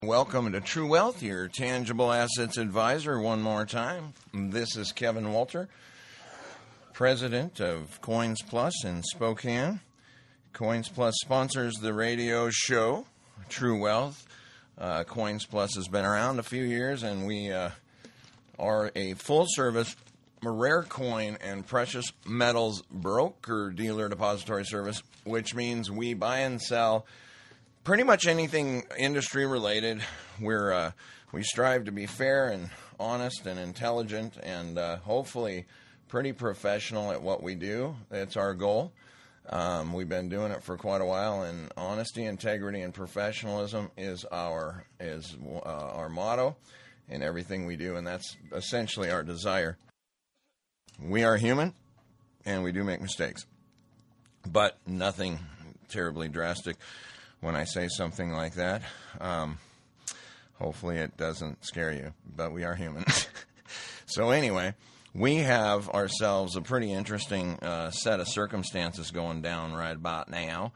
Welcome to True Wealth, your tangible assets advisor. One more time, this is Kevin Walter, president of Coins Plus in Spokane. Coins Plus sponsors the radio show, True Wealth. Coins Plus has been around a few years, and we are a full-service rare coin and precious metals broker dealer depository service, which means we buy and sell pretty much anything industry related. We strive to be fair and honest and intelligent and hopefully pretty professional at what we do. That's our goal. We've been doing it for quite a while, and honesty, integrity, and professionalism is our motto in everything we do, and that's essentially our desire. We are human, and we do make mistakes, but nothing terribly drastic. When I say something like that, hopefully it doesn't scare you, but we are human. So anyway, we have ourselves a pretty interesting set of circumstances going down right about now.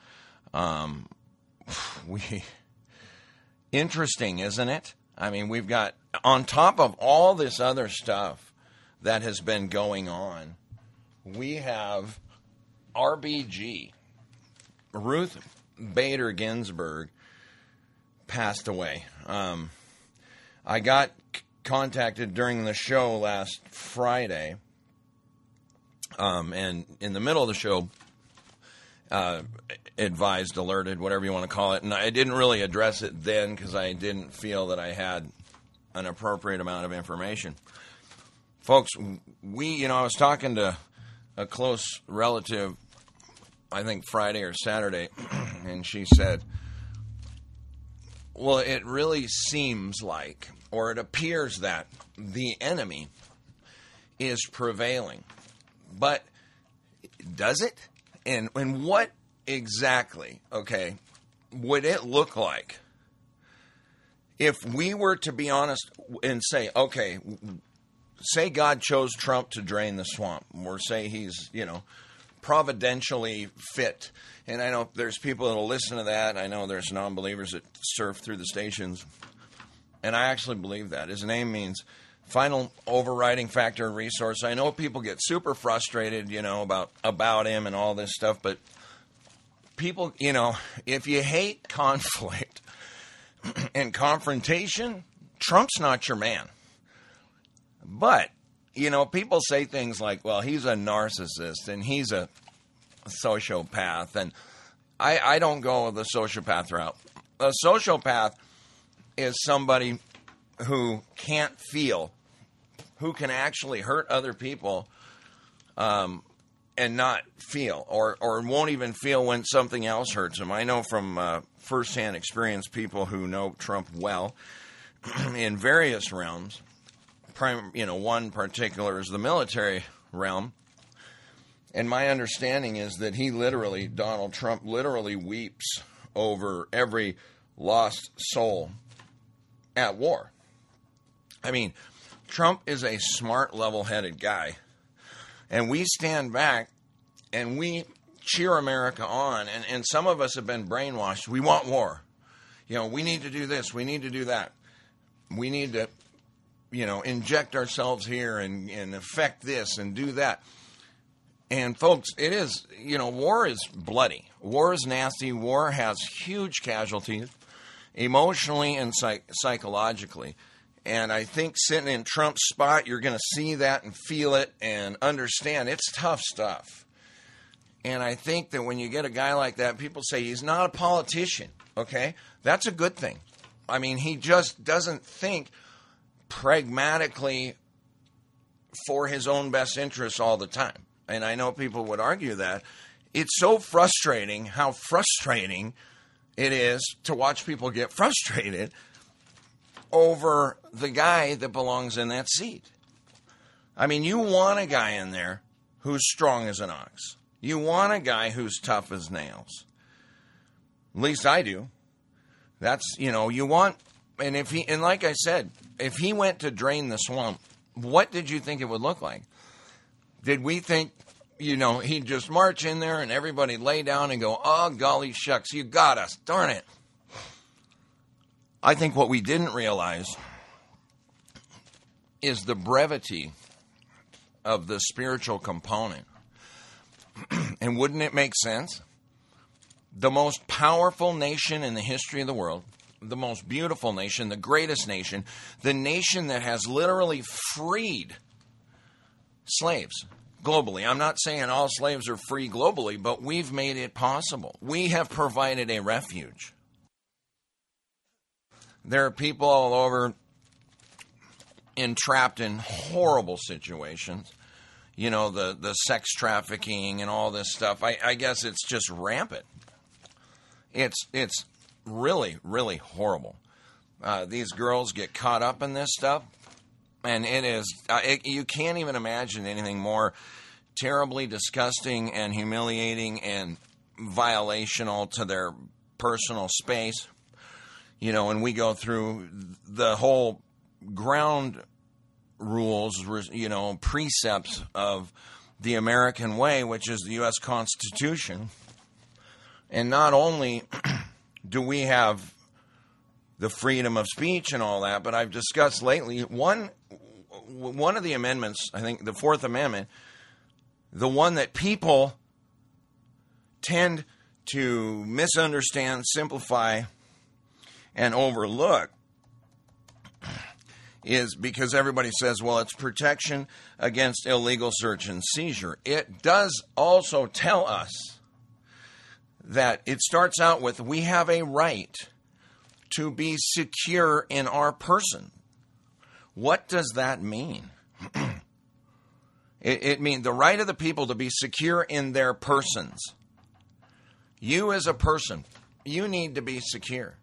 Interesting, isn't it? I mean, we've got, on top of all this other stuff that has been going on, we have RBG, Ruth Bader Ginsburg, passed away. I got contacted during the show last Friday, and in the middle of the show, advised, alerted, whatever you want to call it, and I didn't really address it then because I didn't feel that I had an appropriate amount of information. Folks, I was talking to a close relative, I think Friday or Saturday, and she said, well, it really seems like, or it appears that the enemy is prevailing. But does it? And what exactly, okay, would it look like if we were to be honest and say, okay, say God chose Trump to drain the swamp, or say he's, providentially fit. And I know there's people that will listen to that. I know there's non-believers that surf through the stations. And I actually believe that. His name means final overriding factor and resource. I know people get super frustrated, about him and all this stuff. But people, if you hate conflict and confrontation, Trump's not your man. But people say things like, well, he's a narcissist and he's a sociopath. And I don't go the sociopath route. A sociopath is somebody who can't feel, who can actually hurt other people and not feel, or won't even feel when something else hurts them. I know from firsthand experience people who know Trump well in various realms. One particular is the military realm. And my understanding is that Donald Trump literally weeps over every lost soul at war. I mean, Trump is a smart, level-headed guy. And we stand back and we cheer America on. And some of us have been brainwashed. We want war. We need to do this. We need to do that. We need to inject ourselves here and affect this and do that. And folks, it is, war is bloody. War is nasty. War has huge casualties, emotionally and psychologically. And I think sitting in Trump's spot, you're going to see that and feel it and understand it's tough stuff. And I think that when you get a guy like that, people say he's not a politician, okay? That's a good thing. I mean, he just doesn't think pragmatically for his own best interests all the time. And I know people would argue that. It's so frustrating how frustrating it is to watch people get frustrated over the guy that belongs in that seat. I mean, you want a guy in there who's strong as an ox. You want a guy who's tough as nails. At least I do. That's, you want, and like I said, if he went to drain the swamp, what did you think it would look like? Did we think, he'd just march in there and everybody lay down and go, oh, golly shucks, you got us, darn it. I think what we didn't realize is the brevity of the spiritual component. And wouldn't it make sense? The most powerful nation in the history of the world, the most beautiful nation, the greatest nation, the nation that has literally freed slaves globally. I'm not saying all slaves are free globally, but we've made it possible. We have provided a refuge. There are people all over entrapped in horrible situations. You know, the sex trafficking and all this stuff. I guess it's just rampant. It's really, really horrible. These girls get caught up in this stuff, and it is you can't even imagine anything more terribly disgusting and humiliating and violational to their personal space. You know, and we go through the whole ground rules, you know, precepts of the American way, which is the U.S. Constitution. And not only do we have the freedom of speech and all that, but I've discussed lately one of the amendments, I think the Fourth Amendment, the one that people tend to misunderstand, simplify, and overlook, is because everybody says, well, it's protection against illegal search and seizure. It does also tell us that it starts out with, we have a right to be secure in our person. What does that mean? It means the right of the people to be secure in their persons. You as a person, you need to be secure.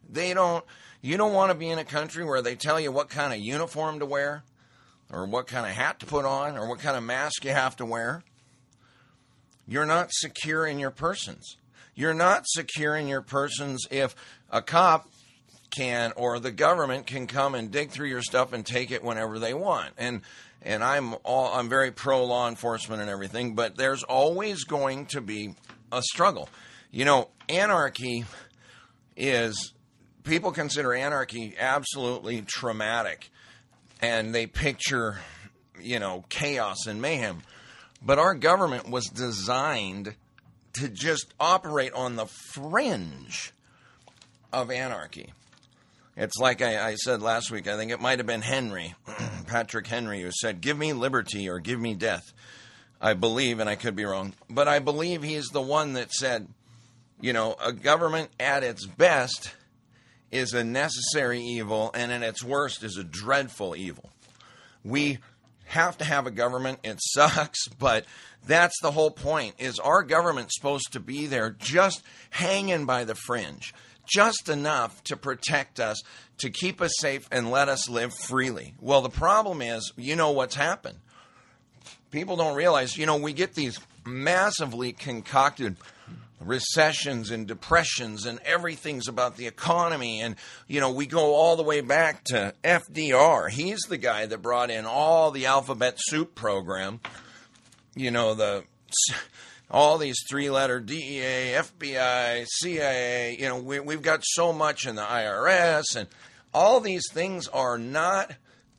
You don't want to be in a country where they tell you what kind of uniform to wear, or what kind of hat to put on, or what kind of mask you have to wear. You're not secure in your persons. You're not secure in your persons if a cop can, or the government can come and dig through your stuff and take it whenever they want. And I'm very pro law enforcement and everything, but there's always going to be a struggle. You know, anarchy is, people consider anarchy absolutely traumatic, and they picture, you know, chaos and mayhem. But our government was designed to just operate on the fringe of anarchy. It's like I said last week, I think it might have been Henry, Patrick Henry, who said, give me liberty or give me death. I believe, and I could be wrong, but I believe he's the one that said, you know, a government at its best is a necessary evil, and at its worst is a dreadful evil. We have to have a government. It sucks, but that's the whole point, is our government's supposed to be there just hanging by the fringe, just enough to protect us, to keep us safe and let us live freely. Well, the problem is, you know what's happened. People don't realize, you know, we get these massively concocted recessions and depressions, and everything's about the economy. And, you know, we go all the way back to FDR. He's the guy that brought in all the alphabet soup program, you know, all these three-letter DEA, FBI, CIA. You know, we've got so much in the IRS, and all these things are not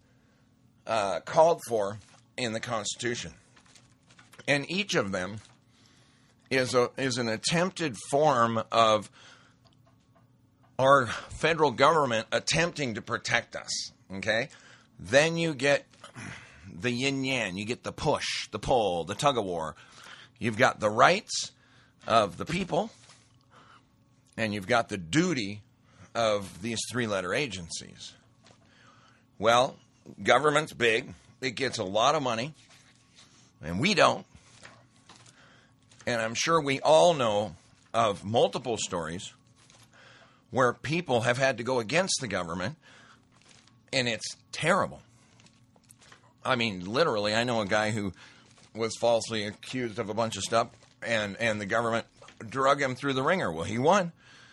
called for in the Constitution. And each of them is an attempted form of our federal government attempting to protect us, okay? Then you get the yin-yang, you get the push, the pull, the tug-of-war. You've got the rights of the people, and you've got the duty of these three-letter agencies. Well, government's big. It gets a lot of money, and we don't. And I'm sure we all know of multiple stories where people have had to go against the government, and it's terrible. I mean, literally, I know a guy who was falsely accused of a bunch of stuff, and the government drug him through the ringer. Well, he won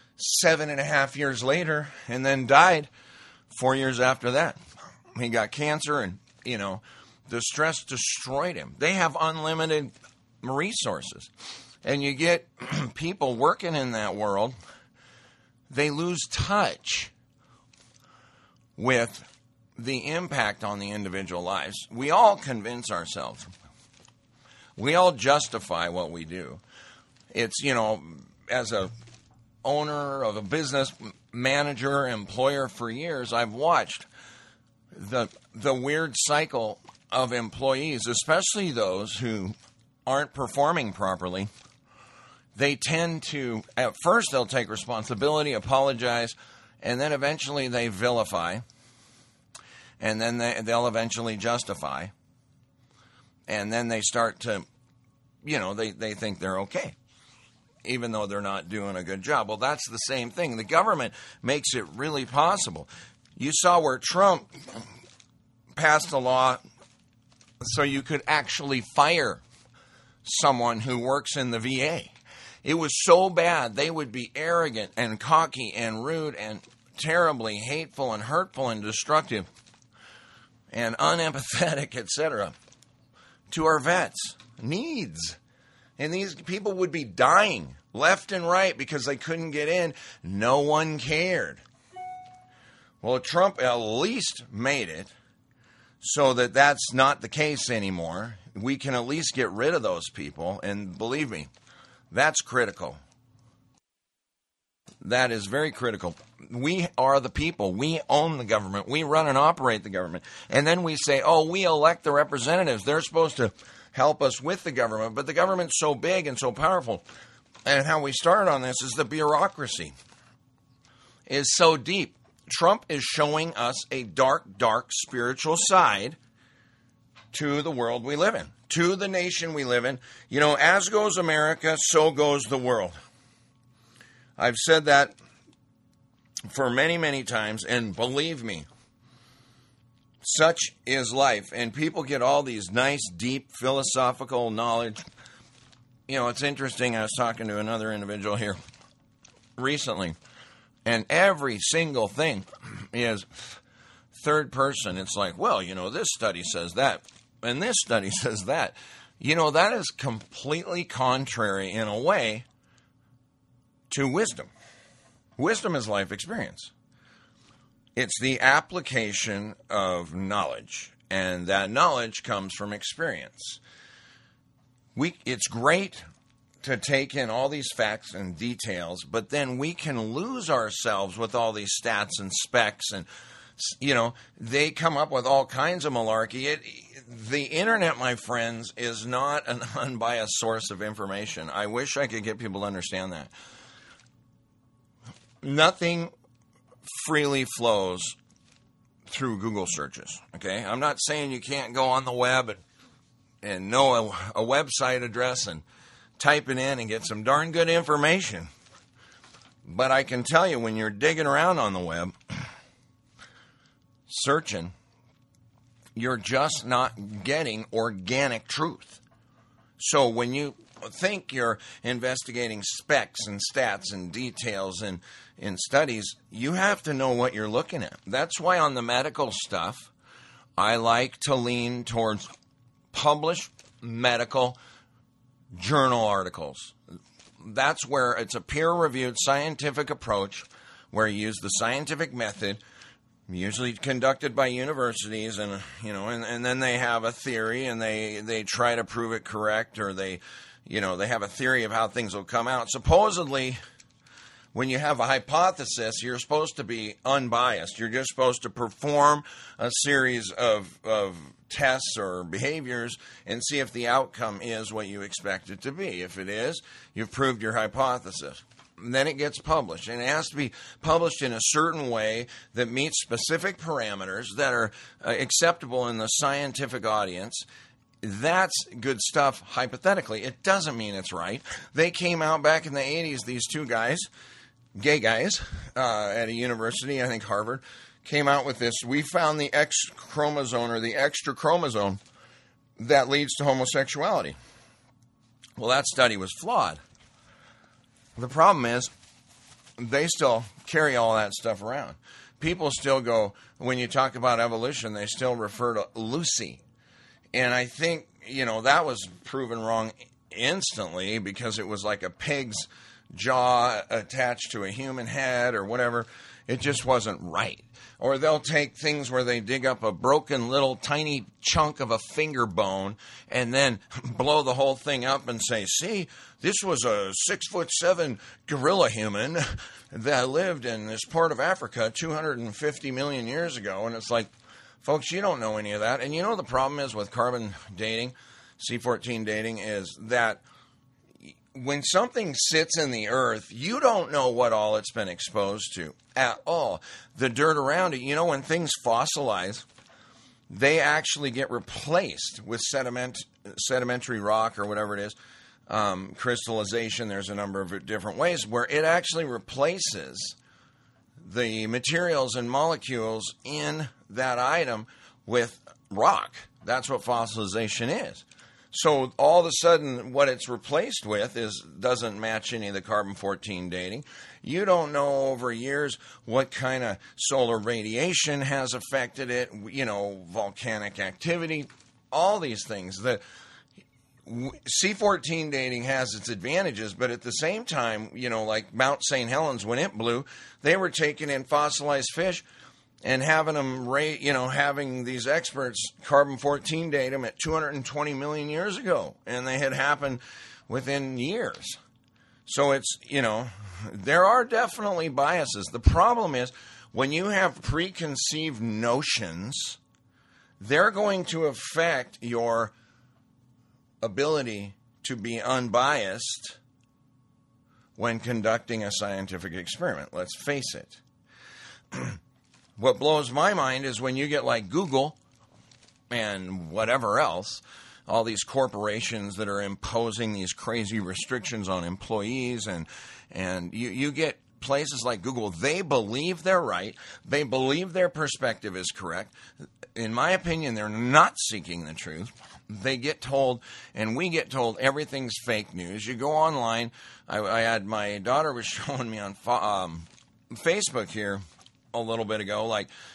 7.5 years later, and then died 4 years after that. He got cancer, and, you know, the stress destroyed him. They have unlimited resources. And you get people working in that world, they lose touch with the impact on the individual lives. We all convince ourselves. We all justify what we do. It's, as a owner of a business, manager, employer for years, I've watched the weird cycle of employees, especially those who aren't performing properly. They tend to, at first they'll take responsibility, apologize, and then eventually they vilify, and then they'll eventually justify, and then they start to, they think they're okay, even though they're not doing a good job. Well, that's the same thing. The government makes it really possible. You saw where Trump passed a law so you could actually fire someone who works in the VA. It was so bad, they would be arrogant and cocky and rude and terribly hateful and hurtful and destructive and unempathetic, etc., to our vets' needs. And these people would be dying left and right because they couldn't get in. No one cared. Well, Trump at least made it so that that's not the case anymore. We can at least get rid of those people. And believe me, that's critical. That is very critical. We are the people. We own the government. We run and operate the government. And then we say, we elect the representatives. They're supposed to help us with the government. But the government's so big and so powerful. And how we started on this is the bureaucracy is so deep. Trump is showing us a dark, dark spiritual side to the world we live in, to the nation we live in. As goes America, so goes the world. I've said that for many, many times, and believe me, such is life. And people get all these nice, deep, philosophical knowledge. It's interesting. I was talking to another individual here recently, and every single thing is third person. It's like, this study says that, and this study says that. That is completely contrary, in a way, to wisdom. Wisdom is life experience. It's the application of knowledge, and that knowledge comes from experience. It's great to take in all these facts and details, but then we can lose ourselves with all these stats and specs, and they come up with all kinds of malarkey. The internet, my friends, is not an unbiased source of information. I wish I could get people to understand that. Nothing freely flows through Google searches, okay? I'm not saying you can't go on the web and know a website address and type it in and get some darn good information. But I can tell you, when you're digging around on the web, searching, you're just not getting organic truth. So when you think you're investigating specs and stats and details and in studies, you have to know what you're looking at. That's why on the medical stuff, I like to lean towards published medical journal articles. That's where it's a peer-reviewed scientific approach where you use the scientific method, usually conducted by universities, and and then they have a theory and they try to prove it correct, or they have a theory of how things will come out. Supposedly, when you have a hypothesis, you're supposed to be unbiased. You're just supposed to perform a series of tests or behaviors and see if the outcome is what you expect it to be. If it is, you've proved your hypothesis. And then it gets published, and it has to be published in a certain way that meets specific parameters that are acceptable in the scientific audience. That's good stuff, hypothetically. It doesn't mean it's right. They came out back in the 80s, these two guys, gay guys, at a university, I think Harvard, came out with this. We found the X chromosome, or the extra chromosome, that leads to homosexuality. Well, that study was flawed. The problem is, they still carry all that stuff around. People still go, when you talk about evolution, they still refer to Lucy. And I think, that was proven wrong instantly, because it was like a pig's jaw attached to a human head or whatever. It just wasn't right. Or they'll take things where they dig up a broken little tiny chunk of a finger bone and then blow the whole thing up and say, see, this was a 6'7" gorilla human that lived in this part of Africa 250 million years ago. And it's like, folks, you don't know any of that. And you know the problem is with carbon dating, C14 dating, is that when something sits in the earth, you don't know what all it's been exposed to at all. The dirt around it, when things fossilize, they actually get replaced with sedimentary rock or whatever it is, crystallization. There's a number of different ways where it actually replaces the materials and molecules in that item with rock. That's what fossilization is. So all of a sudden, what it's replaced with doesn't match any of the carbon-14 dating. You don't know over years what kind of solar radiation has affected it, volcanic activity, all these things. The C14 dating has its advantages, but at the same time, like Mount St. Helens, when it blew, they were taking in fossilized fish and having them, having these experts carbon-14 date them at 220 million years ago, and they had happened within years. So it's, there are definitely biases. The problem is when you have preconceived notions, they're going to affect your ability to be unbiased when conducting a scientific experiment. Let's face it. What blows my mind is when you get like Google and whatever else, all these corporations that are imposing these crazy restrictions on employees, and you get places like Google, they believe they're right. They believe their perspective is correct. In my opinion, they're not seeking the truth. They get told, and we get told, everything's fake news. You go online. I had my daughter was showing me on Facebook here a little bit ago,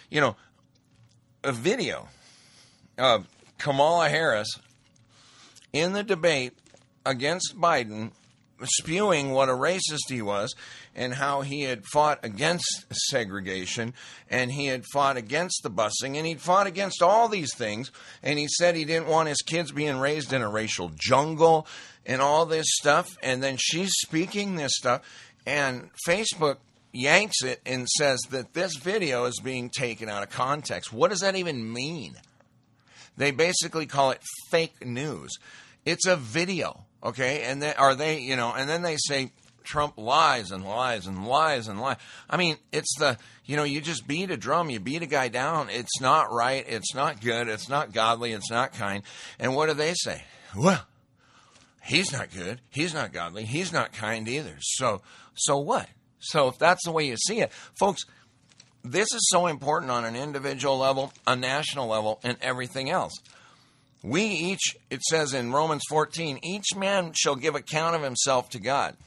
a video of Kamala Harris in the debate against Biden, spewing what a racist he was and how he had fought against segregation and he had fought against the busing and he'd fought against all these things, and he said he didn't want his kids being raised in a racial jungle and all this stuff. And then she's speaking this stuff, and Facebook yanks it and says that this video is being taken out of context. What does that even mean? They basically call it fake news. It's a video, okay? And then and then they say Trump lies and lies and lies and lies. I mean, it's you just beat a drum, you beat a guy down. It's not right, it's not good, it's not godly, it's not kind. And what do they say? Well, he's not good, he's not godly, he's not kind either. So what? So if that's the way you see it, folks, this is so important on an individual level, a national level, and everything else. It says in Romans 14, each man shall give account of himself to God.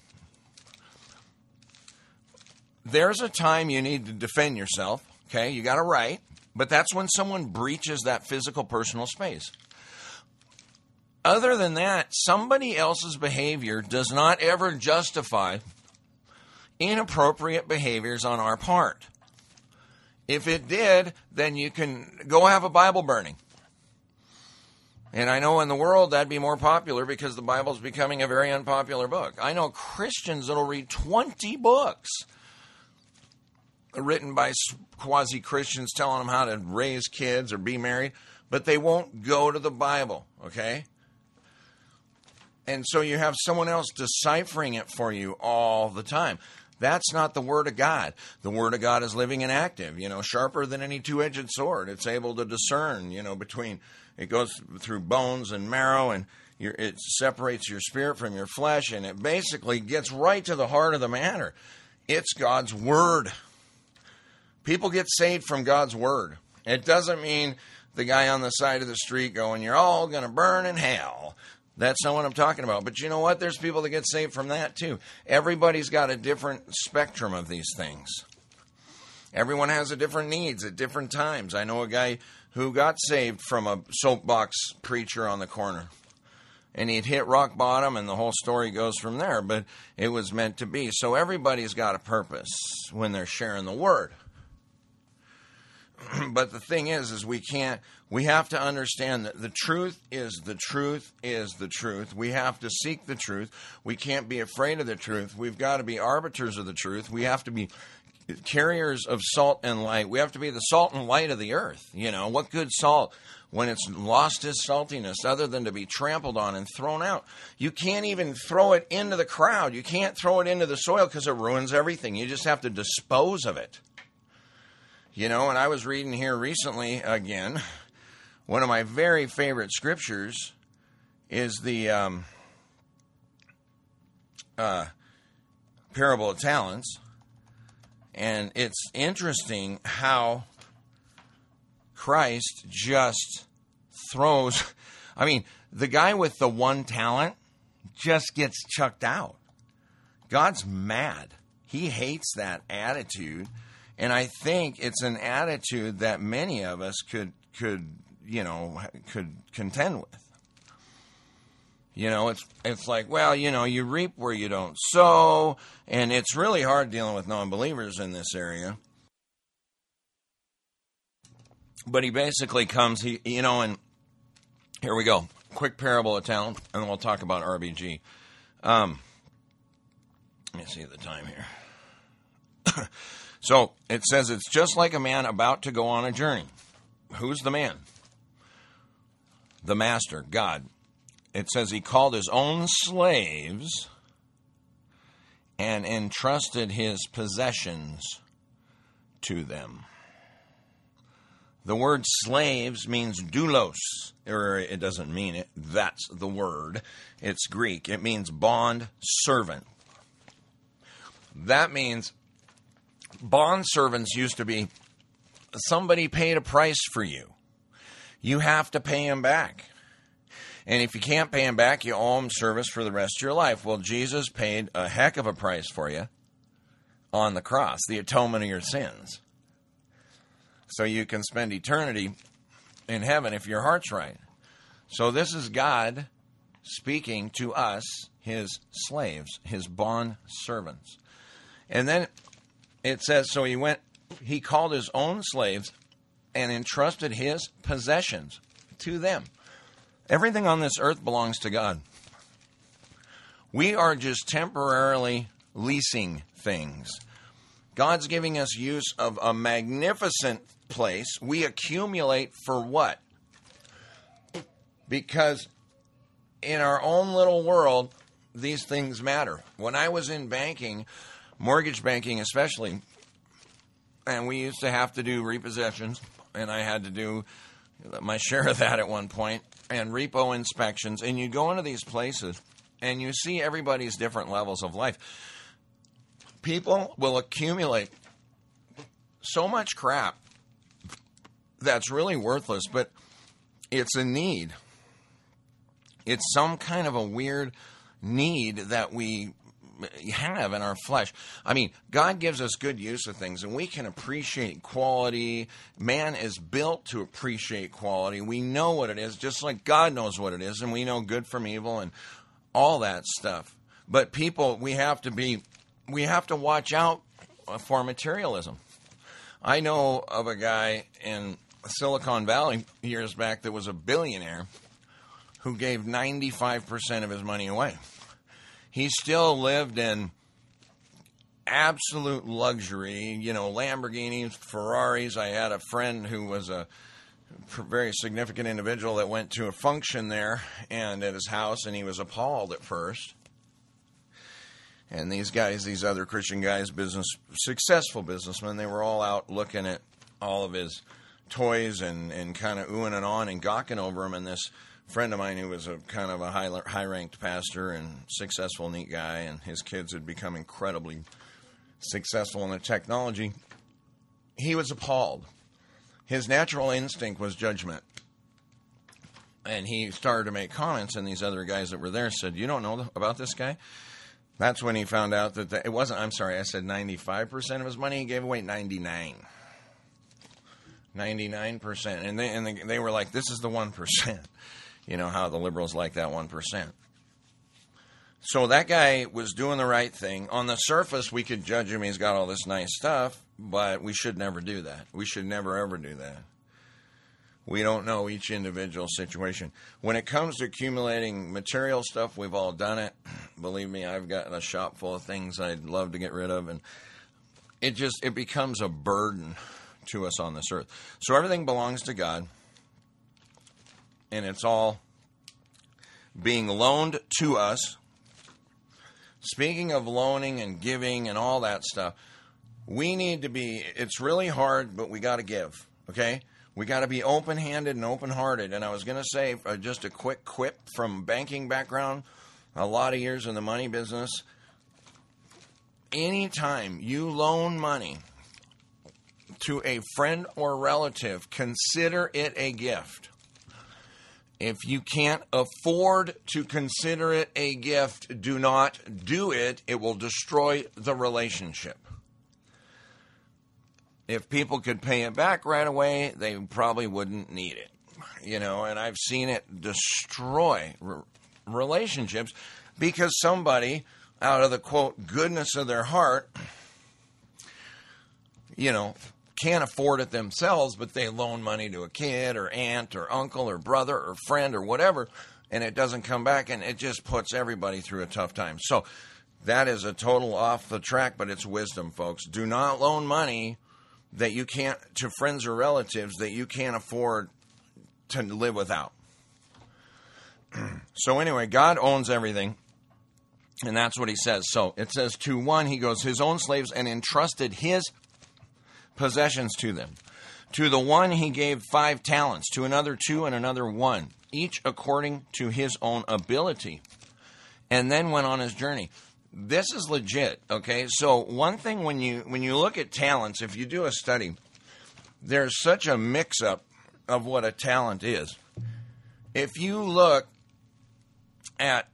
There's a time you need to defend yourself, okay? You got a right, but that's when someone breaches that physical personal space. Other than that, somebody else's behavior does not ever justify inappropriate behaviors on our part. If it did, then you can go have a Bible burning. And I know in the world that'd be more popular because the Bible's becoming a very unpopular book. I know Christians that'll read 20 books written by quasi-Christians telling them how to raise kids or be married, but they won't go to the Bible, okay? And so you have someone else deciphering it for you all the time. That's not the Word of God. The Word of God is living and active, sharper than any two-edged sword. It's able to discern, between, it goes through bones and marrow, and it separates your spirit from your flesh, and it basically gets right to the heart of the matter. It's God's Word. People get saved from God's Word. It doesn't mean the guy on the side of the street going, you're all going to burn in hell. That's not what I'm talking about. But you know what? There's people that get saved from that too. Everybody's got a different spectrum of these things. Everyone has a different needs at different times. I know a guy who got saved from a soapbox preacher on the corner. and he'd hit rock bottom, and the whole story goes from there. But it was meant to be. So everybody's got a purpose when they're sharing the word. But the thing is we have to understand that the truth is the truth is the truth. We have to seek the truth. We can't be afraid of the truth. We've got to be arbiters of the truth. We have to be carriers of salt and light. We have to be the salt and light of the earth. You know, what good salt when it's lost its saltiness other than to be trampled on and thrown out? You can't even throw it into the crowd. You can't throw it into the soil because it ruins everything. You just have to dispose of it. You know, and I was reading here recently again, one of my very favorite scriptures is the parable of talents. And it's interesting how Christ just throws, I mean, the guy with the one talent just gets chucked out. God's mad. He hates that attitude. And I think it's an attitude that many of us could contend with. You know, it's like, well, you know, you reap where you don't sow, and it's really hard dealing with non-believers in this area. But he basically comes, and here we go. Quick parable of talent, and then we'll talk about RBG. Let me see the time here. So it says it's just like a man about to go on a journey. Who's the man? The master, God. It says he called his own slaves and entrusted his possessions to them. The word slaves means doulos, or it doesn't mean it. That's the word. It's Greek. It means bond servant. That means bond servants used to be somebody paid a price for you. You have to pay him back. And if you can't pay him back, you owe him service for the rest of your life. Well, Jesus paid a heck of a price for you on the cross, the atonement of your sins. So you can spend eternity in heaven if your heart's right. So this is God speaking to us, his slaves, his bond servants. And then it says, so he called his own slaves and entrusted his possessions to them. Everything on this earth belongs to God. We are just temporarily leasing things. God's giving us use of a magnificent place. We accumulate for what? Because in our own little world, these things matter. When I was in banking, mortgage banking especially, and we used to have to do repossessions, and I had to do my share of that at one point, and repo inspections, and you go into these places, and you see everybody's different levels of life. People will accumulate so much crap that's really worthless, but it's a need. It's some kind of a weird need that we have in our flesh. I mean, God gives us good use of things, and we can appreciate quality. Man is built to appreciate quality. We know what it is, just like God knows what it is, and we know good from evil and all that stuff. But people, we have to watch out for materialism. I know of a guy in Silicon Valley years back that was a billionaire who gave 95% of his money away. He still lived in absolute luxury, Lamborghinis, Ferraris. I had a friend who was a very significant individual that went to a function there and at his house, and he was appalled at first. And these guys, these other Christian guys, successful businessmen, they were all out looking at all of his toys and kind of oohing and on and gawking over him. And this friend of mine who was a kind of a high-ranked pastor and successful, neat guy, and his kids had become incredibly successful in the technology, he was appalled. His natural instinct was judgment. And he started to make comments, and these other guys that were there said, "You don't know about this guy?" That's when he found out that it wasn't, I'm sorry, I said 95% of his money. He gave away 99%. And they were like, this is the 1%. You know how the liberals like that 1%. So that guy was doing the right thing. On the surface, we could judge him. He's got all this nice stuff, but we should never do that. We should never, ever do that. We don't know each individual situation. When it comes to accumulating material stuff, we've all done it. Believe me, I've got a shop full of things I'd love to get rid of, and it becomes a burden to us on this earth. So everything belongs to God, and it's all being loaned to us. Speaking of loaning and giving and all that stuff, we need to be, it's really hard, but we got to give, okay? We got to be open-handed and open-hearted. And I was going to say, just a quick quip from banking background, a lot of years in the money business. Anytime you loan money to a friend or relative, consider it a gift. If you can't afford to consider it a gift, do not do it. It will destroy the relationship. If people could pay it back right away, they probably wouldn't need it. You know, and I've seen it destroy relationships because somebody, out of the, quote, goodness of their heart, you know, can't afford it themselves, but they loan money to a kid or aunt or uncle or brother or friend or whatever, and it doesn't come back, and it just puts everybody through a tough time. So that is a total off the track, but it's wisdom, folks. Do not loan money that you can't, to friends or relatives that you can't afford to live without. So anyway, God owns everything, and that's what he says. So it says, to one, he goes, his own slaves, and entrusted his possessions to them. To the one he gave 5 talents, to another 2, and another 1, each according to his own ability, and then went on his journey. This is legit, okay? So one thing when you look at talents, if you do a study, there's such a mix-up of what a talent is. If you look at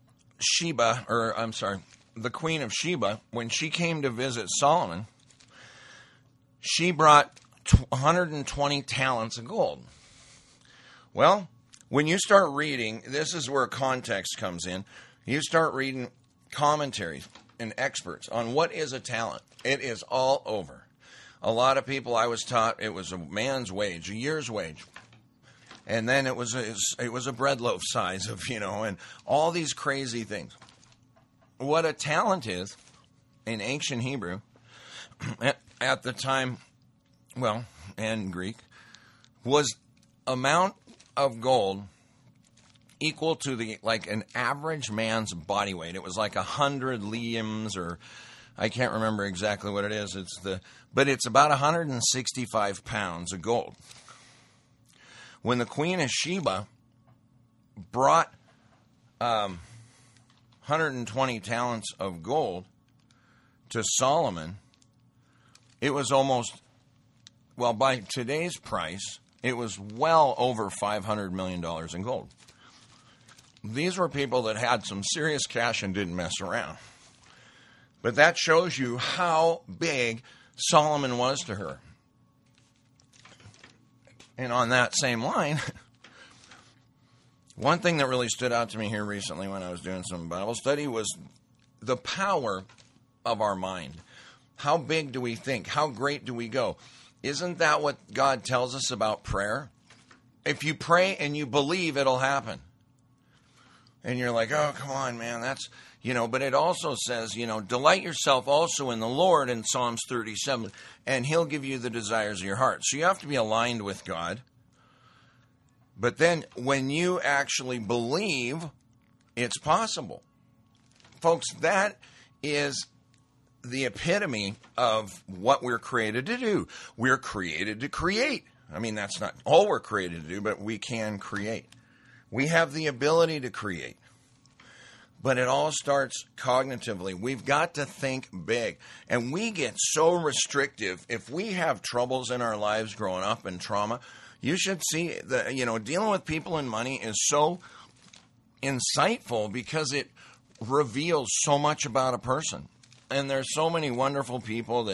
the Queen of Sheba, when she came to visit Solomon, she brought 120 talents of gold. Well, when you start reading, this is where context comes in. You start reading commentaries and experts on what is a talent. It is all over. A lot of people, I was taught it was a man's wage, a year's wage. And then it was a bread loaf size of, and all these crazy things. What a talent is, in ancient Hebrew, at the time, and Greek, was amount of gold equal to an average man's body weight. It was like 100 liams, or I can't remember exactly what it is. But it's about 165 pounds of gold. When the Queen of Sheba brought 120 talents of gold to Solomon, it was almost, by today's price, it was well over $500 million in gold. These were people that had some serious cash and didn't mess around. But that shows you how big Solomon was to her. And on that same line, one thing that really stood out to me here recently when I was doing some Bible study was the power of our mind. How big do we think? How great do we go? Isn't that what God tells us about prayer? If you pray and you believe, it'll happen. And you're like, oh, come on, man, that's, but it also says, delight yourself also in the Lord in Psalms 37, and he'll give you the desires of your heart. So you have to be aligned with God. But then when you actually believe, it's possible. Folks, that is the epitome of what we're created to do. We're created to create. I mean, that's not all we're created to do, but we can create. We have the ability to create. But it all starts cognitively. We've got to think big. And we get so restrictive. If we have troubles in our lives growing up and trauma, you should see dealing with people and money is so insightful because it reveals so much about a person. And there's so many wonderful people that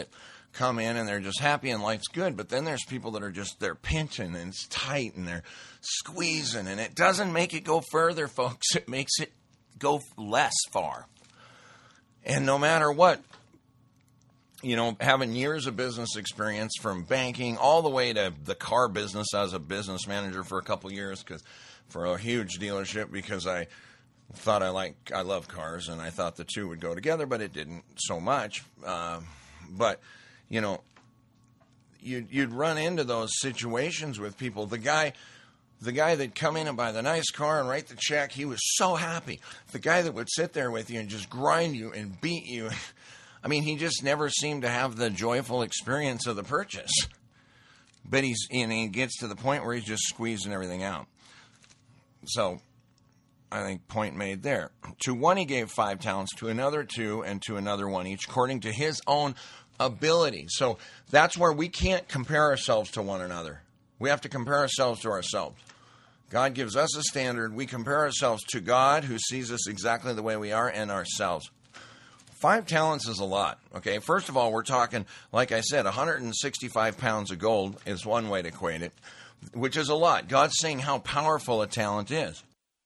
come in and they're just happy and life's good. But then there's people that are just, they're pinching and it's tight and they're squeezing, and it doesn't make it go further, folks. It makes it go less far. And no matter what, you know, having years of business experience from banking all the way to the car business as a business manager for a couple years, for a huge dealership, because I thought I love cars and I thought the two would go together, but it didn't so much. But, you know, you'd run into those situations with people. The guy that'd come in and buy the nice car and write the check, he was so happy. The guy that would sit there with you and just grind you and beat you, I mean, he just never seemed to have the joyful experience of the purchase. But he gets to the point where he's just squeezing everything out. So, I think point made there. To one he gave 5 talents, to another 2, and to another 1 each, according to his own ability. So, that's where we can't compare ourselves to one another. We have to compare ourselves to ourselves. God gives us a standard. We compare ourselves to God, who sees us exactly the way we are, and ourselves. 5 talents is a lot, okay? First of all, we're talking, like I said, 165 pounds of gold is one way to equate it, which is a lot. God's saying how powerful a talent is.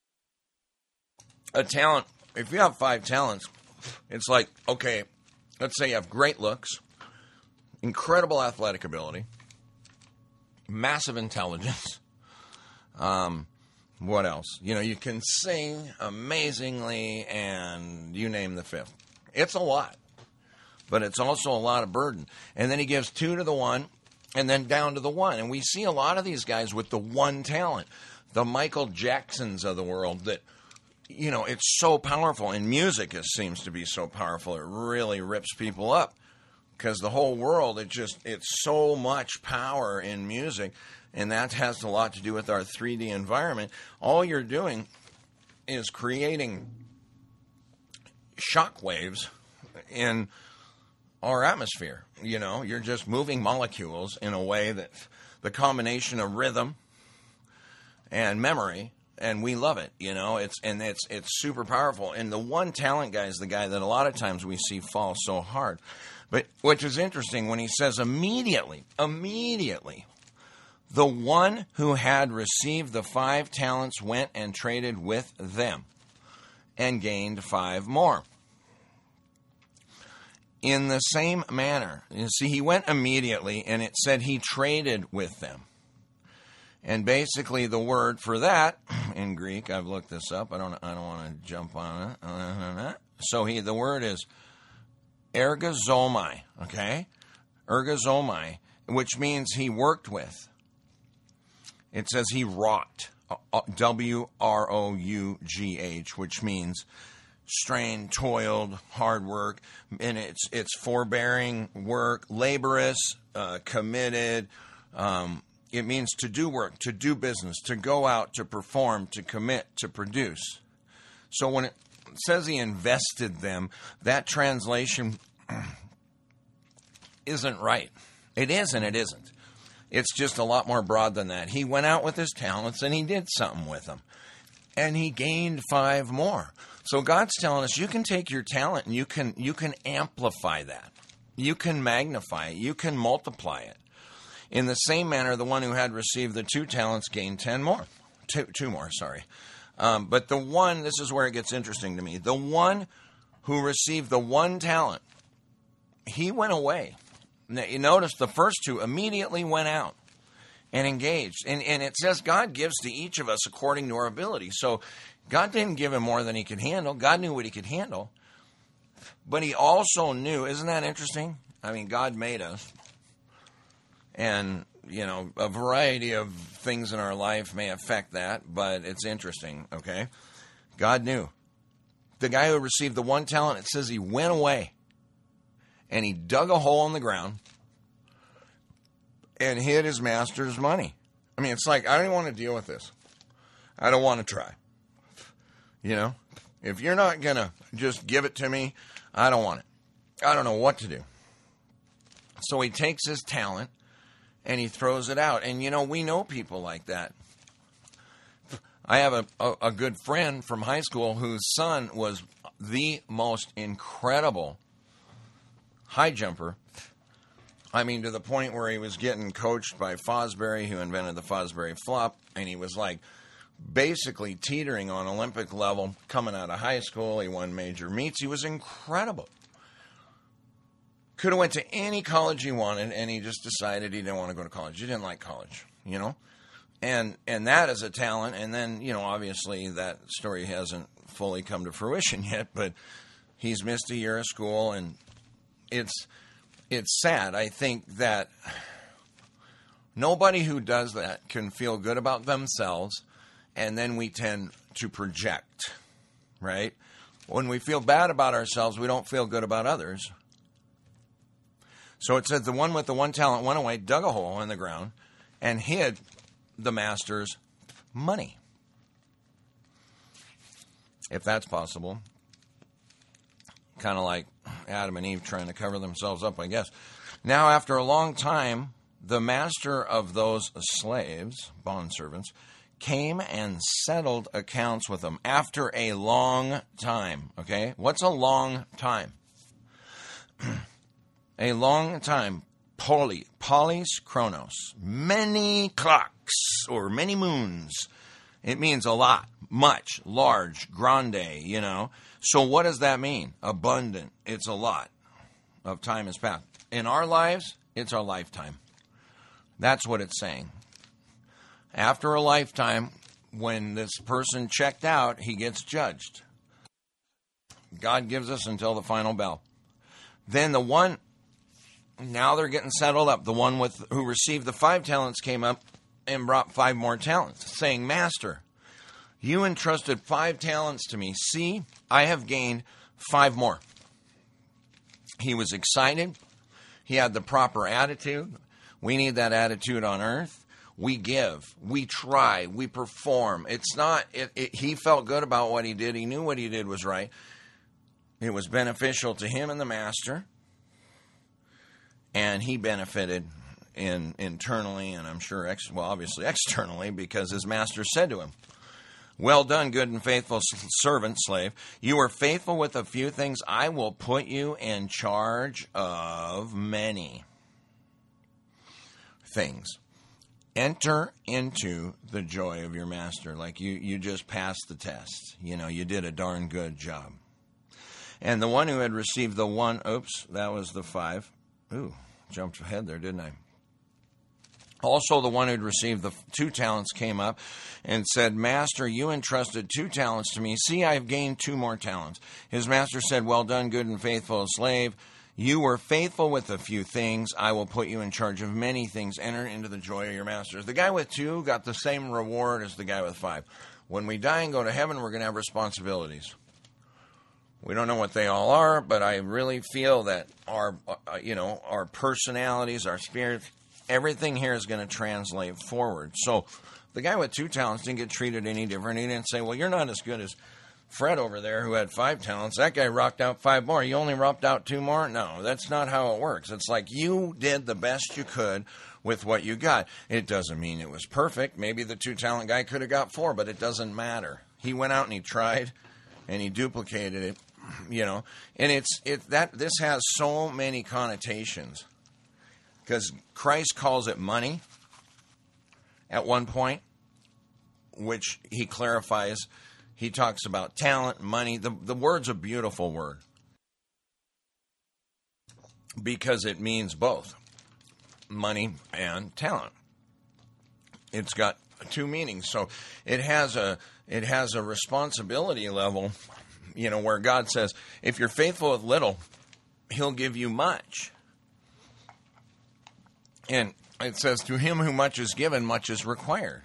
A talent, if you have 5 talents, it's like, okay, let's say you have great looks, incredible athletic ability, massive intelligence. What else? You know, you can sing amazingly, and you name the 5th. It's a lot, but it's also a lot of burden. And then he gives 2 to the 1, and then down to the 1. And we see a lot of these guys with the 1 talent, the Michael Jacksons of the world, that, you know, it's so powerful. And music seems to be so powerful. It really rips people up, because the whole world, it's so much power in music. And that has a lot to do with our 3D environment. All you're doing is creating shock waves in our atmosphere. You know, you're just moving molecules in a way that the combination of rhythm and memory, and we love it. You know, it's super powerful. And the 1 talent guy is the guy that a lot of times we see fall so hard. But which is interesting when he says immediately, the one who had received the 5 talents went and traded with them and gained 5 more. In the same manner, you see, he went immediately, and it said he traded with them. And basically, the word for that in Greek, I've looked this up. I don't want to jump on it. So the word is ergozomai. Okay, ergozomai, which means he worked with. It says he wrought, W-R-O-U-G-H, which means strained, toiled, hard work, and it's forbearing work, laborious, committed. It means to do work, to do business, to go out, to perform, to commit, to produce. So when it says he invested them, that translation isn't right. It is and it isn't. It's just a lot more broad than that. He went out with his talents and he did something with them. And he gained 5 more. So God's telling us you can take your talent and you can amplify that. You can magnify it. You can multiply it. In the same manner, the one who had received the 2 talents gained 10 more. Two more, sorry. But the one, this is where it gets interesting to me. The one who received the 1 talent, he went away. Now, you notice the first 2 immediately went out and engaged. And it says God gives to each of us according to our ability. So God didn't give him more than he could handle. God knew what he could handle. But he also knew, isn't that interesting? I mean, God made us. And, you know, a variety of things in our life may affect that, but it's interesting, okay? God knew. The guy who received the 1 talent, it says he went away. And he dug a hole in the ground and hid his master's money. I mean, it's like, I don't even want to deal with this. I don't want to try. You know, if you're not going to just give it to me, I don't want it. I don't know what to do. So he takes his talent and he throws it out. And, you know, we know people like that. I have a good friend from high school whose son was the most incredible high jumper I mean, to the point where he was getting coached by Fosbury, who invented the Fosbury flop, and he was like basically teetering on Olympic level coming out of high school. He won major meets. He was incredible. Could have went to any college he wanted, and he just decided he didn't want to go to college. He didn't like college, you know? And that is a talent. And then, you know, obviously that story hasn't fully come to fruition yet, but he's missed a year of school, and it's sad. I think that nobody who does that can feel good about themselves, and then we tend to project, right? When we feel bad about ourselves, we don't feel good about others. So it says the one with the one talent went away, dug a hole in the ground, and hid the master's money. If that's possible. Kind of like Adam and Eve trying to cover themselves up, I guess. Now, after a long time, the master of those slaves, bondservants, came and settled accounts with them. After a long time, okay? What's a long time? A long time, polis chronos, many clocks or many moons. It means a lot, much, large, grande, you know. So what does that mean? Abundant. It's a lot of time has passed. In our lives, it's our lifetime. That's what it's saying. After a lifetime, when this person checked out, he gets judged. God gives us until the final bell. Then the one... Now they're getting settled up. The one who received the 5 talents came up and brought 5 more talents, saying, Master, you entrusted 5 talents to me. See, I have gained 5 more. He was excited. He had the proper attitude. We need that attitude on earth. We give. We try. We perform. It's not, he felt good about what he did. He knew what he did was right. It was beneficial to him and the master. And he benefited internally, and I'm sure, obviously externally, because his master said to him, well done, good and faithful servant, slave. You are faithful with a few things. I will put you in charge of many things. Enter into the joy of your master. Like you just passed the test. You know, you did a darn good job. And the one who had received the one, that was the 5. Ooh, jumped ahead there, didn't I? Also, the one who'd received the 2 talents came up and said, Master, you entrusted 2 talents to me. See, I have gained 2 more talents. His master said, well done, good and faithful slave. You were faithful with a few things. I will put you in charge of many things. Enter into the joy of your master. The guy with 2 got the same reward as the guy with 5. When we die and go to heaven, we're going to have responsibilities. We don't know what they all are, but I really feel that our personalities, our spirits, everything here is going to translate forward. So the guy with 2 talents didn't get treated any different. He didn't say, well, you're not as good as Fred over there who had 5 talents. That guy rocked out 5 more. You only rocked out 2 more? No, that's not how it works. It's like you did the best you could with what you got. It doesn't mean it was perfect. Maybe the 2 talent guy could have got 4, but it doesn't matter. He went out and he tried and he duplicated it. You know, and this has so many connotations because Christ calls it money at one point, which he clarifies. He talks about talent, money. The word's a beautiful word because it means both money and talent. It's got 2 meanings, so it has a responsibility level. You know, where God says, if you're faithful with little, he'll give you much. And it says, to him who much is given, much is required.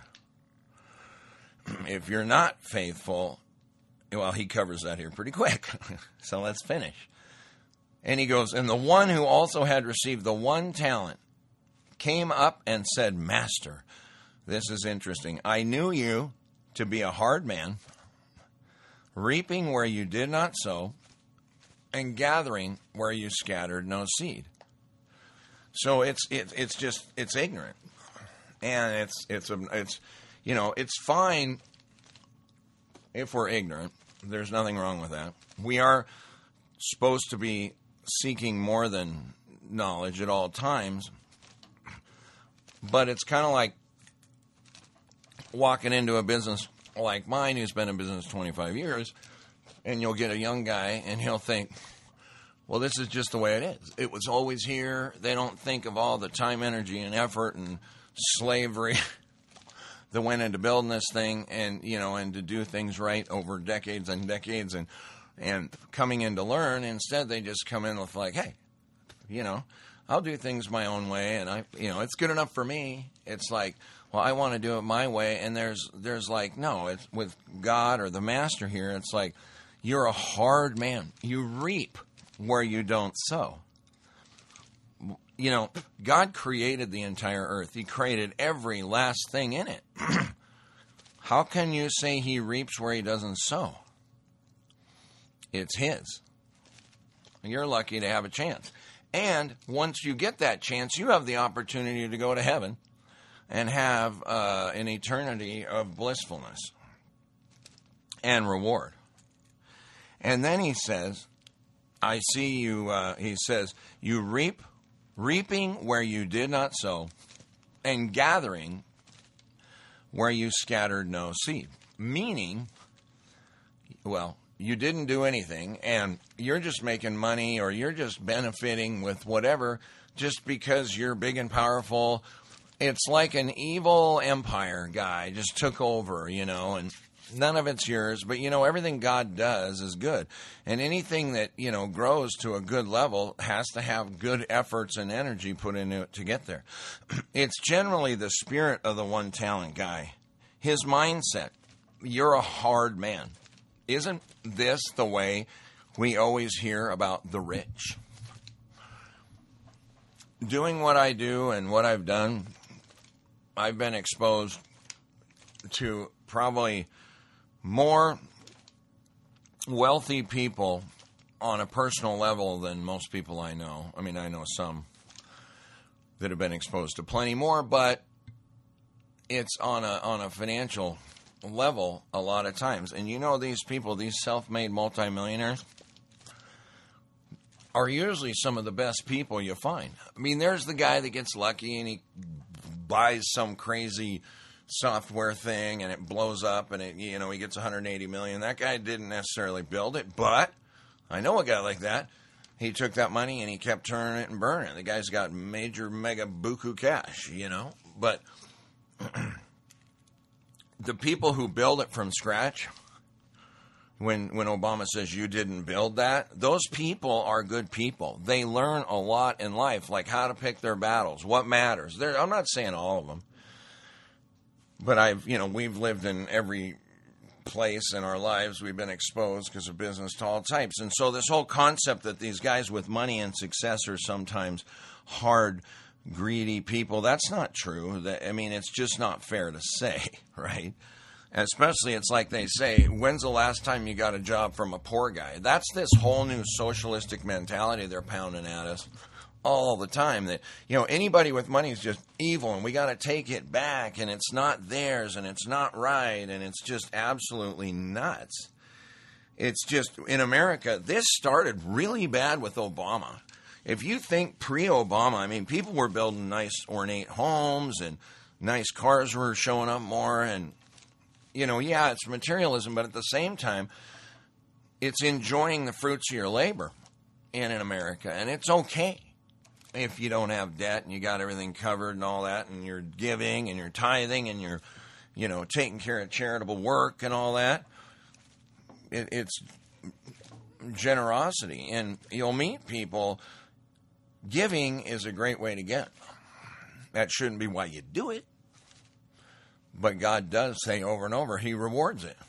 If you're not faithful, well, he covers that here pretty quick. So let's finish. And he goes, and the one who also had received the 1 talent came up and said, Master, this is interesting. I knew you to be a hard man, reaping where you did not sow, and gathering where you scattered no seed. So it's ignorant, and it's fine if we're ignorant. There's nothing wrong with that. We are supposed to be seeking more than knowledge at all times. But it's kind of like walking into a business like mine, who's been in business 25 years, and you'll get a young guy, and he'll think, well, this is just the way it is. It was always here. They don't think of all the time, energy, and effort and slavery that went into building this thing, and and to do things right over decades and decades, and coming in to learn. Instead, they just come in with like, hey, I'll do things my own way, and it's good enough for me. It's like, well, I want to do it my way, and there's like, no, it's with God or the master here. It's like, you're a hard man. You reap where you don't sow. God created the entire earth. He created every last thing in it. How can you say he reaps where he doesn't sow? It's his. You're lucky to have a chance. And once you get that chance, you have the opportunity to go to heaven and have an eternity of blissfulness and reward. And then he says, I see you, he says, you reaping where you did not sow, and gathering where you scattered no seed. Meaning, well, you didn't do anything, and you're just making money, or you're just benefiting with whatever, just because you're big and powerful. It's like an evil empire guy just took over, and none of it's yours. But, everything God does is good. And anything that, grows to a good level has to have good efforts and energy put into it to get there. It's generally the spirit of the one-talent guy. His mindset, you're a hard man. Isn't this the way we always hear about the rich? Doing what I do and what I've done, I've been exposed to probably more wealthy people on a personal level than most people I know. I mean, I know some that have been exposed to plenty more, but it's on a financial level a lot of times. And these people, these self-made multimillionaires, are usually some of the best people you find. I mean, there's the guy that gets lucky and he buys some crazy software thing and it blows up and he gets 180 million. That guy didn't necessarily build it, but I know a guy like that. He took that money and he kept turning it and burning it. The guy's got major mega buku cash, But the people who build it from scratch, when Obama says you didn't build that, those people are good people. They learn a lot in life, like how to pick their battles, what matters. I'm not saying all of them, but we've lived in every place in our lives. We've been exposed because of business to all types. And so this whole concept that these guys with money and success are sometimes hard, greedy people, that's not true. It's just not fair to say, right? Especially, it's like they say, when's the last time you got a job from a poor guy? That's this whole new socialistic mentality they're pounding at us all the time. That, anybody with money is just evil and we got to take it back and it's not theirs and it's not right and it's just absolutely nuts. It's just, in America, this started really bad with Obama. If you think pre-Obama, people were building nice ornate homes and nice cars were showing up more and, it's materialism, but at the same time, it's enjoying the fruits of your labor in America. And it's okay if you don't have debt and you got everything covered and all that, and you're giving and you're tithing and you're, taking care of charitable work and all that. It's generosity. And you'll meet people. Giving is a great way to get. That shouldn't be why you do it. But God does say over and over, he rewards it.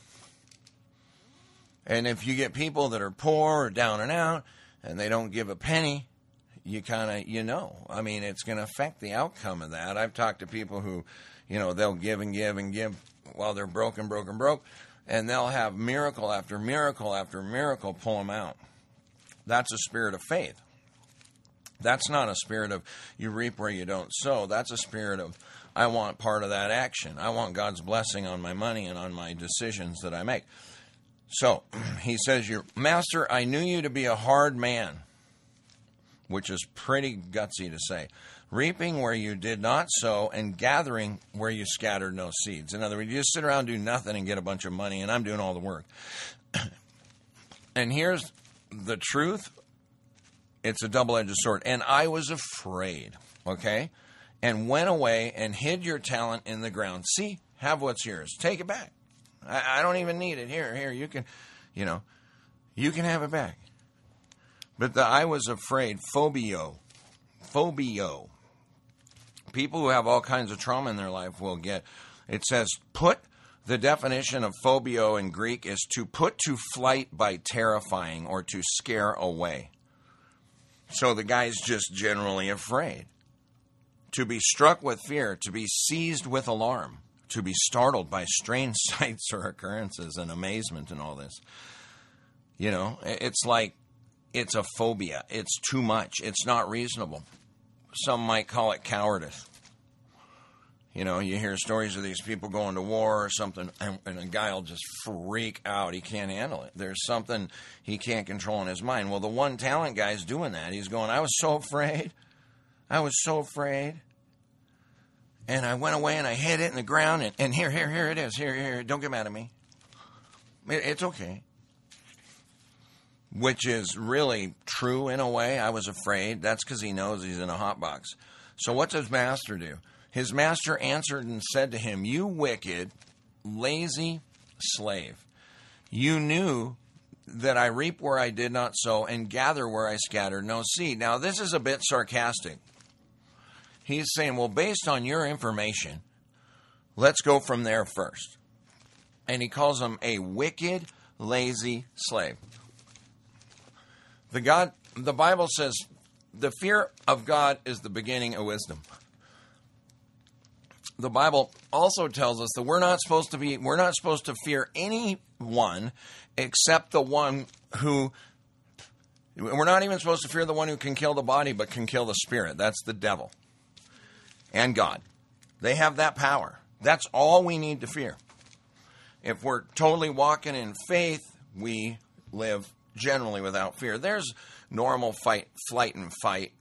And if you get people that are poor or down and out, and they don't give a penny, you kind of, it's going to affect the outcome of that. I've talked to people who, they'll give and give and give while they're broke, and they'll have miracle after miracle after miracle pull them out. That's a spirit of faith. That's not a spirit of you reap where you don't sow. That's a spirit of I want part of that action. I want God's blessing on my money and on my decisions that I make. So he says, Master, I knew you to be a hard man, which is pretty gutsy to say. Reaping where you did not sow and gathering where you scattered no seeds. In other words, you just sit around, do nothing, and get a bunch of money, and I'm doing all the work. And here's the truth. It's a double-edged sword. And I was afraid, okay? And went away and hid your talent in the ground. See, have what's yours. Take it back. I don't even need it. Here, you can, you can have it back. But I was afraid, phobio. People who have all kinds of trauma in their life will get, it says, the definition of phobio in Greek is to put to flight by terrifying or to scare away. So the guy's just generally afraid. To be struck with fear, to be seized with alarm, to be startled by strange sights or occurrences and amazement and all this. It's like it's a phobia. It's too much. It's not reasonable. Some might call it cowardice. You hear stories of these people going to war or something, and a guy will just freak out. He can't handle it. There's something he can't control in his mind. Well, the one talent guy's doing that. He's going, I was so afraid. And I went away and I hid it in the ground, and here it is. Here. Don't get mad at me. It's okay. Which is really true in a way. I was afraid. That's because he knows he's in a hot box. So what does master do? His master answered and said to him, you wicked, lazy slave. You knew that I reap where I did not sow and gather where I scattered no seed. Now, this is a bit sarcastic. He's saying, well, based on your information, let's go from there first. And he calls him a wicked, lazy slave. The Bible says the fear of God is the beginning of wisdom. The Bible also tells us that we're not supposed to fear anyone except the one who, we're not even supposed to fear the one who can kill the body but can kill the spirit. That's the devil and God. They have that power. That's all we need to fear. If we're totally walking in faith, we live generally without fear. There's normal fight and flight,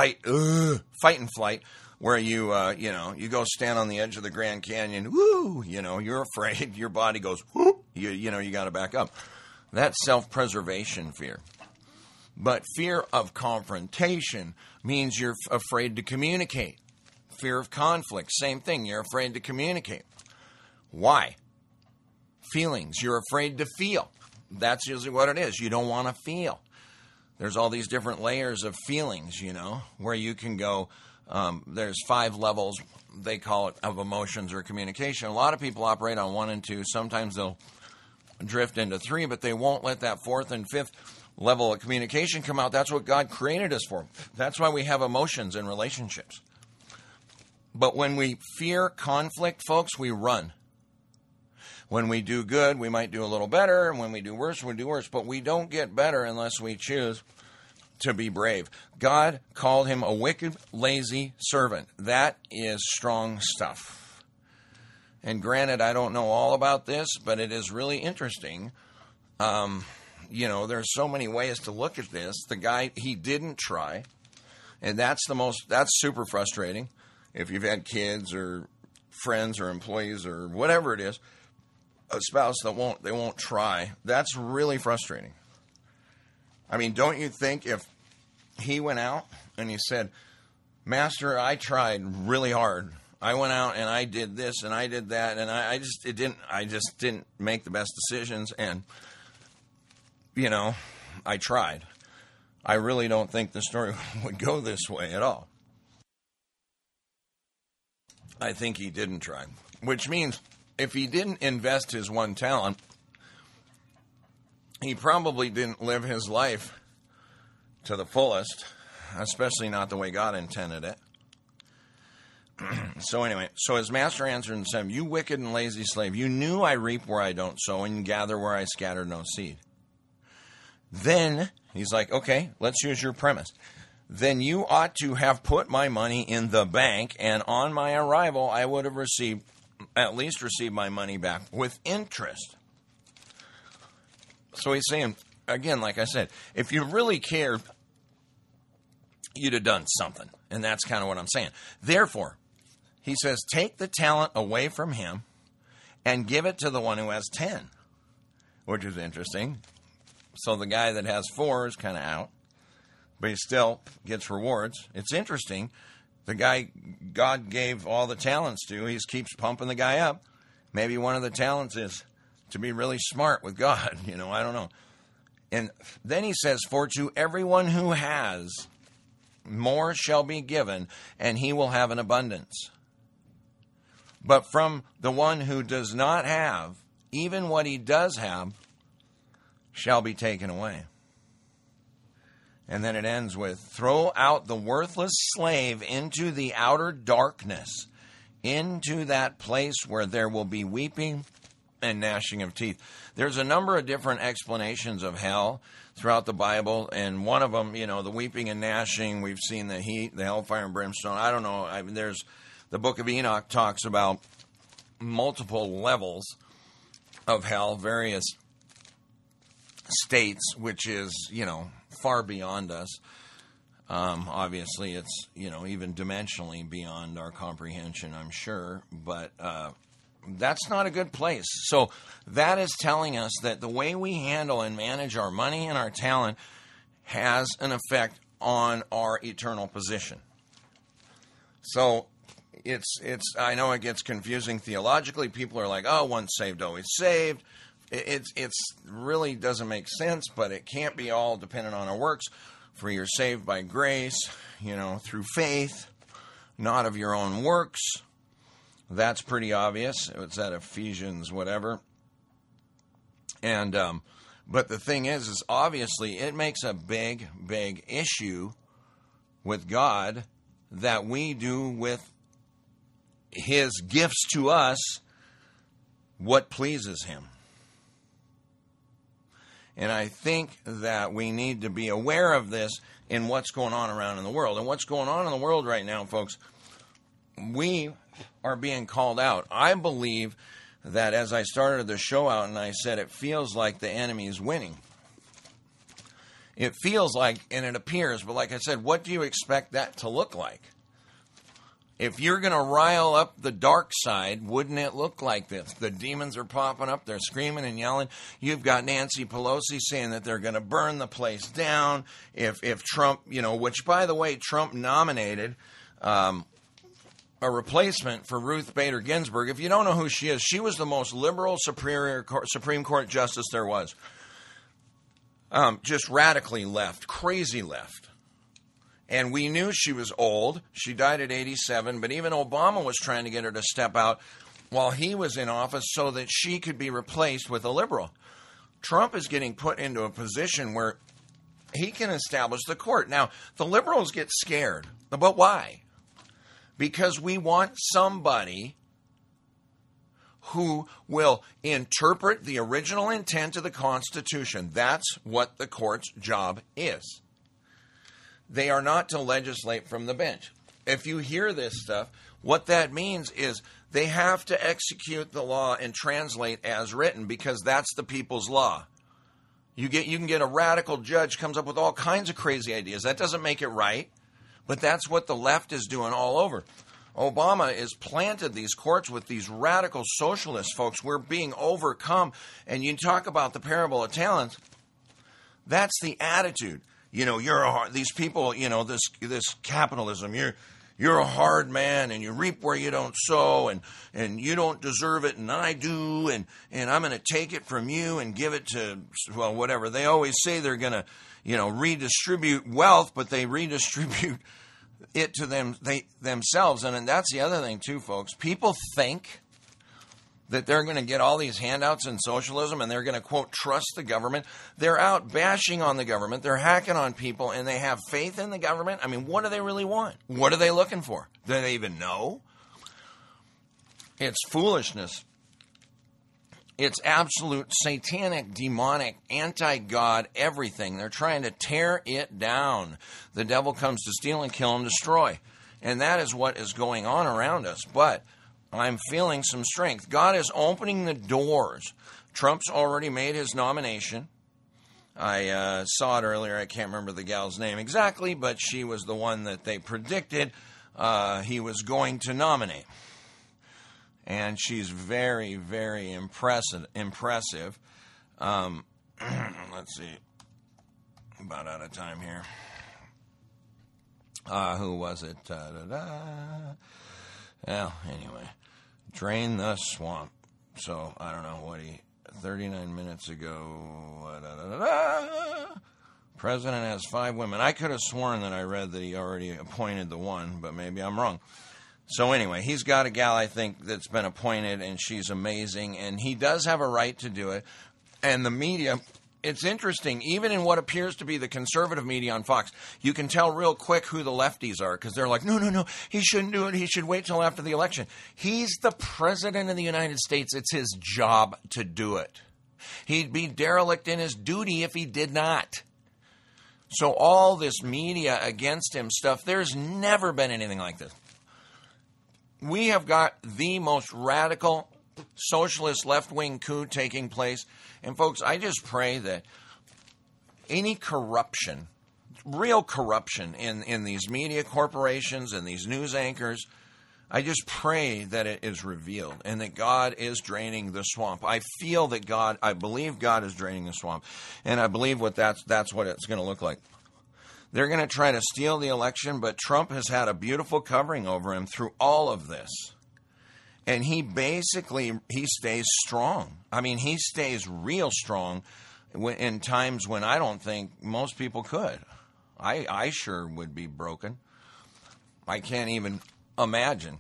where you go stand on the edge of the Grand Canyon, you're afraid, your body goes, you got to back up. That's self-preservation fear. But fear of confrontation means you're afraid to communicate. Fear of conflict, same thing, you're afraid to communicate. Why? Feelings, you're afraid to feel. That's usually what it is. You don't want to feel. There's all these different layers of feelings, where you can go, there's 5 levels, they call it, of emotions or communication. A lot of people operate on 1 and 2. Sometimes they'll drift into 3, but they won't let that 4th and 5th level of communication come out. That's what God created us for. That's why we have emotions in relationships. But when we fear conflict, folks, we run. When we do good, we might do a little better. And when we do worse, we do worse. But we don't get better unless we choose to be brave. God called him a wicked, lazy servant. That is strong stuff. And granted, I don't know all about this, but it is really interesting. There's so many ways to look at this. The guy, he didn't try. And that's super frustrating. If you've had kids or friends or employees or whatever it is, a spouse that won't try, that's really frustrating. I mean, don't you think if he went out and he said, Master, I tried really hard. I went out and I did this and I did that and I just didn't make the best decisions and I tried. I really don't think the story would go this way at all. I think he didn't try, which means if he didn't invest his 1 talent, he probably didn't live his life to the fullest, especially not the way God intended it. So his master answered and said, you wicked and lazy slave, you knew I reap where I don't sow and gather where I scatter no seed. Then, he's like, okay, let's use your premise. Then you ought to have put my money in the bank, and on my arrival I would have at least received my money back with interest. So he's saying, again, like I said, if you really cared you'd have done something. And that's kind of what I'm saying. Therefore, he says, take the talent away from him and give it to the one who has 10, which is interesting. So the guy that has 4 is kind of out, but he still gets rewards. It's interesting. The guy God gave all the talents to, he keeps pumping the guy up. Maybe one of the talents is to be really smart with God. I don't know. And then he says, for to everyone who has, more shall be given, and he will have an abundance. But from the one who does not have, even what he does have shall be taken away. And then it ends with, throw out the worthless slave into the outer darkness, into that place where there will be weeping and gnashing of teeth. There's a number of different explanations of hell throughout the Bible, and one of them, the weeping and gnashing, we've seen the heat, the hellfire and brimstone. I don't know. There's the book of Enoch talks about multiple levels of hell, various states, which is, far beyond us. Obviously, it's, even dimensionally beyond our comprehension, I'm sure, but that's not a good place. So that is telling us that the way we handle and manage our money and our talent has an effect on our eternal position. So it's I know it gets confusing theologically. People are like, oh, once saved, always saved. It's really doesn't make sense, but it can't be all dependent on our works. For you're saved by grace, through faith, not of your own works. That's pretty obvious. It's at Ephesians, whatever. And but the thing is obviously it makes a big, big issue with God that we do with his gifts to us what pleases him. And I think that we need to be aware of this in what's going on around in the world. And what's going on in the world right now, folks, we are being called out. I believe that as I started the show out and I said it feels like the enemy is winning. It feels like, and it appears, but like I said, what do you expect that to look like? If you're going to rile up the dark side, wouldn't it look like this? The demons are popping up. They're screaming and yelling. You've got Nancy Pelosi saying that they're going to burn the place down. If Trump, which, by the way, Trump nominated a replacement for Ruth Bader Ginsburg. If you don't know who she is, she was the most liberal Supreme Court justice there was. Just radically left, crazy left. And we knew she was old. She died at 87, but even Obama was trying to get her to step out while he was in office so that she could be replaced with a liberal. Trump is getting put into a position where he can establish the court. Now, the liberals get scared. But why? Because we want somebody who will interpret the original intent of the Constitution. That's what the court's job is. They are not to legislate from the bench. If you hear this stuff, what that means is they have to execute the law and translate as written because that's the people's law. You can get a radical judge comes up with all kinds of crazy ideas. That doesn't make it right, but that's what the left is doing all over. Obama has planted these courts with these radical socialist folks. We're being overcome. And you talk about the parable of talents. That's the attitude. These people, this capitalism, you're a hard man and you reap where you don't sow and you don't deserve it and I do and I'm going to take it from you and give it to, well, whatever. They always say they're going to, redistribute wealth, but they redistribute it to themselves. And that's the other thing too, folks. People think that they're going to get all these handouts in socialism and they're going to, quote, trust the government. They're out bashing on the government. They're hacking on people and they have faith in the government. I mean, what do they really want? What are they looking for? Do they even know? It's foolishness. It's absolute satanic, demonic, anti-God everything. They're trying to tear it down. The devil comes to steal and kill and destroy. And that is what is going on around us. But I'm feeling some strength. God is opening the doors. Trump's already made his nomination. I saw it earlier. I can't remember the gal's name exactly, but she was the one that they predicted he was going to nominate. And she's very, very impressive. Let's see. About out of time here. Who was it? Well, anyway. Drain the swamp. So, I don't know 39 minutes ago. President has 5 women. I could have sworn that I read that he already appointed the one, but maybe I'm wrong. So anyway, he's got a gal, I think, that's been appointed, and she's amazing, and he does have a right to do it. And the media, it's interesting, even in what appears to be the conservative media on Fox, you can tell real quick who the lefties are, because they're like, no, he shouldn't do it, he should wait till after the election. He's the president of the United States. It's his job to do it. He'd be derelict in his duty if he did not. So all this media against him stuff, there's never been anything like this. We have got the most radical socialist left-wing coup taking place. And folks, I just pray that any corruption, real corruption in these media corporations and these news anchors, I just pray that it is revealed and that God is draining the swamp. I believe God is draining the swamp. And I believe that's what it's going to look like. They're going to try to steal the election, but Trump has had a beautiful covering over him through all of this. And he stays strong. I mean, he stays real strong in times when I don't think most people could. I sure would be broken. I can't even imagine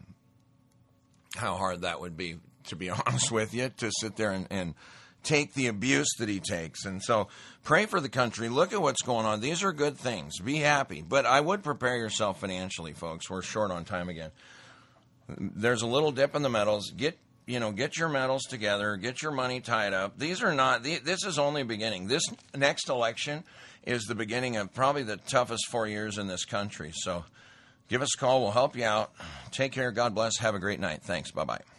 how hard that would be, to be honest with you, to sit there and take the abuse that he takes. And so pray for the country. Look at what's going on. These are good things. Be happy. But I would prepare yourself financially, folks. We're short on time again. There's a little dip in the metals. Get your metals together. Get your money tied up. This is only a beginning. This next election is the beginning of probably the toughest 4 years in this country. So give us a call. We'll help you out. Take care. God bless. Have a great night. Thanks. Bye-bye.